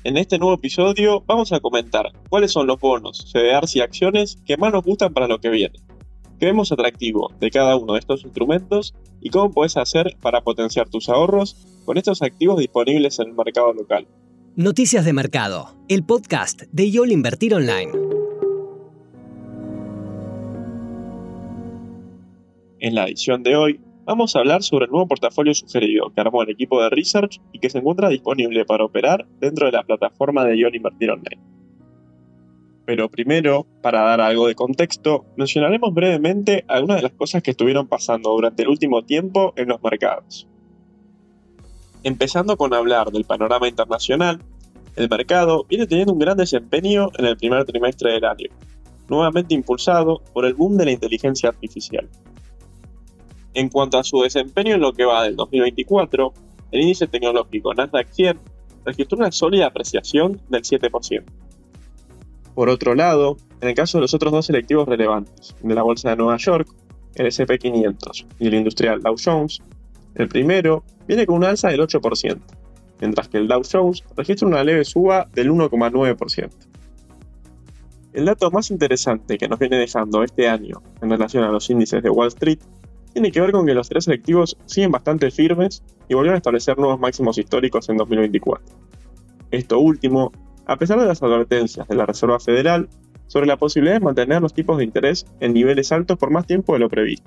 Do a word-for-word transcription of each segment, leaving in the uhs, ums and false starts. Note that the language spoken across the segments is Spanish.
En este nuevo episodio vamos a comentar cuáles son los bonos, C D Rs y acciones que más nos gustan para lo que viene, qué vemos atractivo de cada uno de estos instrumentos y cómo puedes hacer para potenciar tus ahorros con estos activos disponibles en el mercado local. Noticias de Mercado, el podcast de YOLO Invertir Online. En la edición de hoy vamos a hablar sobre el nuevo portafolio sugerido que armó el equipo de Research y que se encuentra disponible para operar dentro de la plataforma de YOLO Invertir Online. Pero primero, para dar algo de contexto, mencionaremos brevemente algunas de las cosas que estuvieron pasando durante el último tiempo en los mercados. Empezando con hablar del panorama internacional, el mercado viene teniendo un gran desempeño en el primer trimestre del año, nuevamente impulsado por el boom de la inteligencia artificial. En cuanto a su desempeño en lo que va del dos mil veinticuatro, el índice tecnológico Nasdaq cien registró una sólida apreciación del siete por ciento. Por otro lado, en el caso de los otros dos selectivos relevantes, de la bolsa de Nueva York, el ese and pe quinientos y el industrial Dow Jones, el primero viene con una alza del ocho por ciento, mientras que el Dow Jones registra una leve suba del uno coma nueve por ciento. El dato más interesante que nos viene dejando este año en relación a los índices de Wall Street tiene que ver con que los tres selectivos siguen bastante firmes y volvieron a establecer nuevos máximos históricos en dos mil veinticuatro. Esto último, a pesar de las advertencias de la Reserva Federal sobre la posibilidad de mantener los tipos de interés en niveles altos por más tiempo de lo previsto.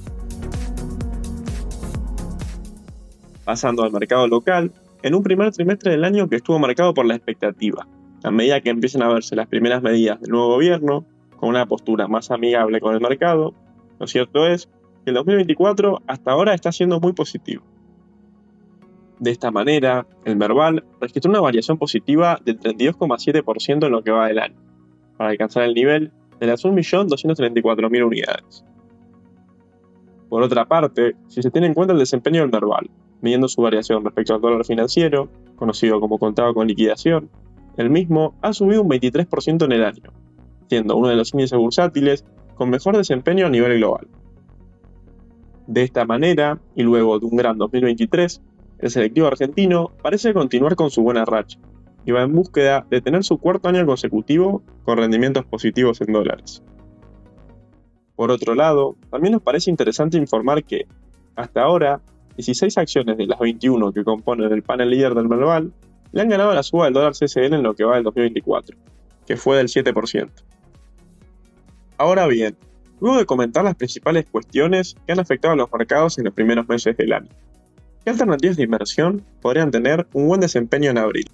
Pasando al mercado local, en un primer trimestre del año que estuvo marcado por la expectativa, a medida que empiezan a verse las primeras medidas del nuevo gobierno, con una postura más amigable con el mercado, lo cierto es que el dos mil veinticuatro hasta ahora está siendo muy positivo. De esta manera, el Merval registró una variación positiva del treinta y dos coma siete por ciento en lo que va del año, para alcanzar el nivel de las un millón doscientos treinta y cuatro mil unidades. Por otra parte, si se tiene en cuenta el desempeño del Merval, midiendo su variación respecto al dólar financiero, conocido como contado con liquidación, el mismo ha subido un veintitrés por ciento en el año, siendo uno de los índices bursátiles con mejor desempeño a nivel global. De esta manera, y luego de un gran dos mil veintitrés, el selectivo argentino parece continuar con su buena racha y va en búsqueda de tener su cuarto año consecutivo con rendimientos positivos en dólares. Por otro lado, también nos parece interesante informar que, hasta ahora, dieciséis acciones de las veintiuna que componen el panel líder del Merval le han ganado la suba del dólar ce ce ene en lo que va del dos mil veinticuatro, que fue del siete por ciento. Ahora bien, luego de comentar las principales cuestiones que han afectado a los mercados en los primeros meses del año, ¿qué alternativas de inversión podrían tener un buen desempeño en abril?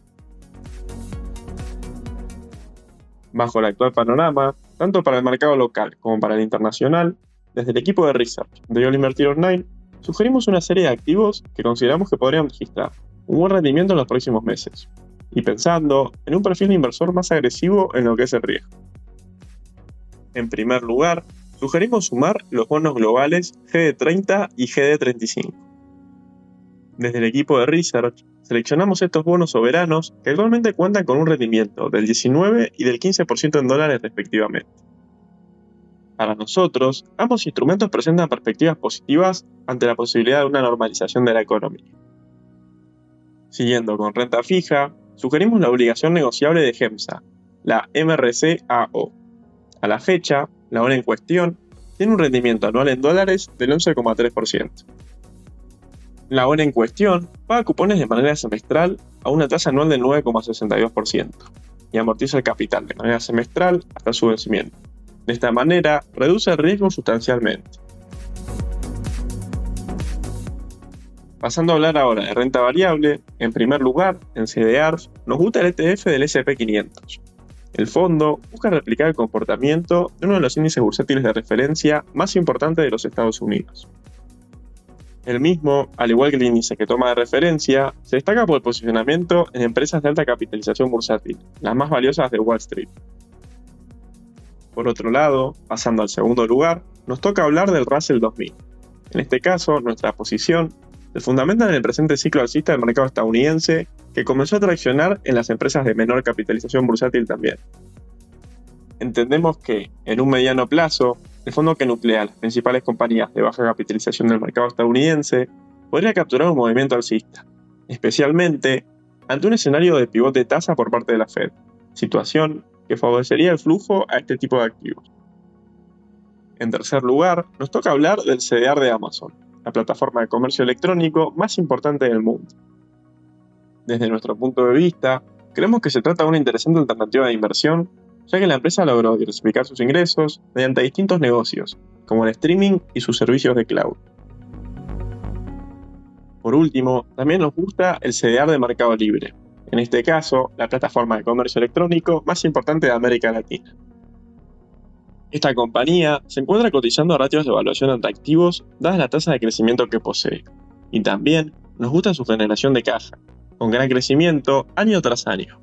Bajo el actual panorama, tanto para el mercado local como para el internacional, desde el equipo de Research de YOLO Invertir Online, sugerimos una serie de activos que consideramos que podrían registrar un buen rendimiento en los próximos meses, y pensando en un perfil de inversor más agresivo en lo que es el riesgo. En primer lugar, sugerimos sumar los bonos globales ge de treinta y ge de treinta y cinco. Desde el equipo de Research, seleccionamos estos bonos soberanos que actualmente cuentan con un rendimiento del diecinueve y del quince por ciento en dólares respectivamente. Para nosotros, ambos instrumentos presentan perspectivas positivas ante la posibilidad de una normalización de la economía. Siguiendo con renta fija, sugerimos la obligación negociable de GEMSA, la eme erre ce a o. A la fecha, la bono en cuestión tiene un rendimiento anual en dólares del once coma tres por ciento. La bono en cuestión paga cupones de manera semestral a una tasa anual del nueve coma sesenta y dos por ciento y amortiza el capital de manera semestral hasta su vencimiento. De esta manera, reduce el riesgo sustancialmente. Pasando a hablar ahora de renta variable, en primer lugar, en ce de ers, nos gusta el e te efe del ese and pe quinientos. El fondo busca replicar el comportamiento de uno de los índices bursátiles de referencia más importantes de los Estados Unidos. El mismo, al igual que el índice que toma de referencia, se destaca por el posicionamiento en empresas de alta capitalización bursátil, las más valiosas de Wall Street. Por otro lado, pasando al segundo lugar, nos toca hablar del Russell dos mil. En este caso, nuestra posición se fundamenta en el presente ciclo alcista del mercado estadounidense, que comenzó a traccionar en las empresas de menor capitalización bursátil también. Entendemos que, en un mediano plazo, el fondo que nuclea las principales compañías de baja capitalización del mercado estadounidense podría capturar un movimiento alcista, especialmente ante un escenario de pivote de tasa por parte de la Fed, situación que favorecería el flujo a este tipo de activos. En tercer lugar, nos toca hablar del C D R de Amazon, la plataforma de comercio electrónico más importante del mundo. Desde nuestro punto de vista, creemos que se trata de una interesante alternativa de inversión, ya que la empresa logró diversificar sus ingresos mediante distintos negocios, como el streaming y sus servicios de cloud. Por último, también nos gusta el C D R de Mercado Libre, en este caso, la plataforma de comercio electrónico más importante de América Latina. Esta compañía se encuentra cotizando a ratios de evaluación atractivos dadas la tasa de crecimiento que posee, y también nos gusta su generación de caja, con gran crecimiento año tras año.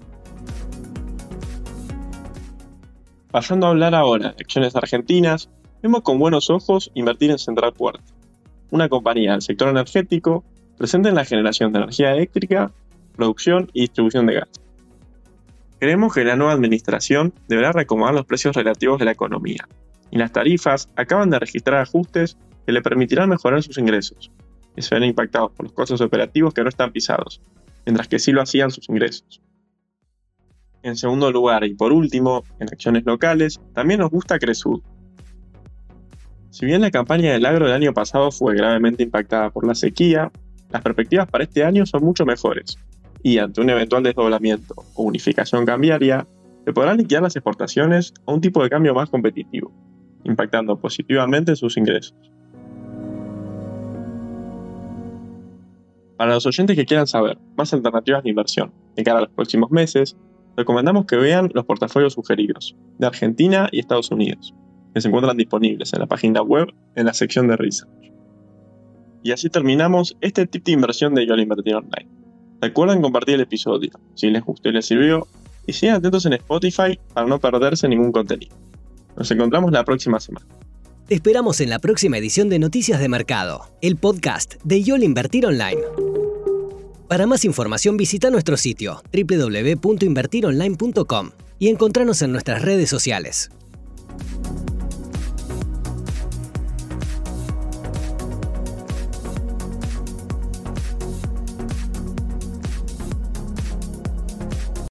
Pasando a hablar ahora de acciones argentinas, vemos con buenos ojos invertir en Central Puerto, una compañía del sector energético presente en la generación de energía eléctrica, producción y distribución de gas. Creemos que la nueva administración deberá reacomodar los precios relativos de la economía, y las tarifas acaban de registrar ajustes que le permitirán mejorar sus ingresos, que se ven impactados por los costos operativos que no están pisados, mientras que sí lo hacían sus ingresos. En segundo lugar, y por último, en acciones locales, también nos gusta Cresud. Si bien la campaña del agro del año pasado fue gravemente impactada por la sequía, las perspectivas para este año son mucho mejores, y ante un eventual desdoblamiento o unificación cambiaria, se podrán liquidar las exportaciones a un tipo de cambio más competitivo, impactando positivamente sus ingresos. Para los oyentes que quieran saber más alternativas de inversión de cara a los próximos meses, recomendamos que vean los portafolios sugeridos de Argentina y Estados Unidos, que se encuentran disponibles en la página web en la sección de Research. Y así terminamos este tip de inversión de YOLO Invertir Online. Recuerden compartir el episodio si les gustó y les sirvió, y sigan atentos en Spotify para no perderse ningún contenido. Nos encontramos la próxima semana. Te esperamos en la próxima edición de Noticias de Mercado, el podcast de YOLO Invertir Online. Para más información visita nuestro sitio doble u doble u doble u punto invertir online punto com y encontranos en nuestras redes sociales.